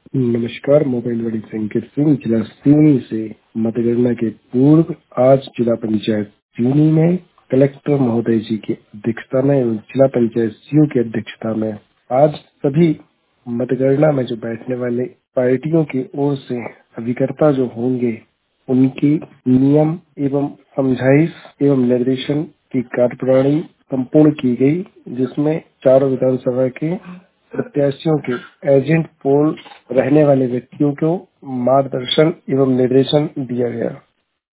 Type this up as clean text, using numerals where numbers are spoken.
नमस्कार। मोबाइल वाली संकेत सिंह जिला सिवनी से। मतगणना के पूर्व आज जिला पंचायत सिवनी में कलेक्टर महोदय जी की अध्यक्षता में एवं जिला पंचायत सीओ की अध्यक्षता में आज सभी मतगणना में जो बैठने वाले पार्टियों की ओर से अभिकर्ता जो होंगे उनकी नियम एवं समझाइश एवं निर्देशन की कार्यप्रणाली संपूर्ण की गई, जिसमें चारों विधानसभा के प्रत्याशियों के एजेंट पोल रहने वाले व्यक्तियों को मार्गदर्शन एवं निर्देशन दिया गया।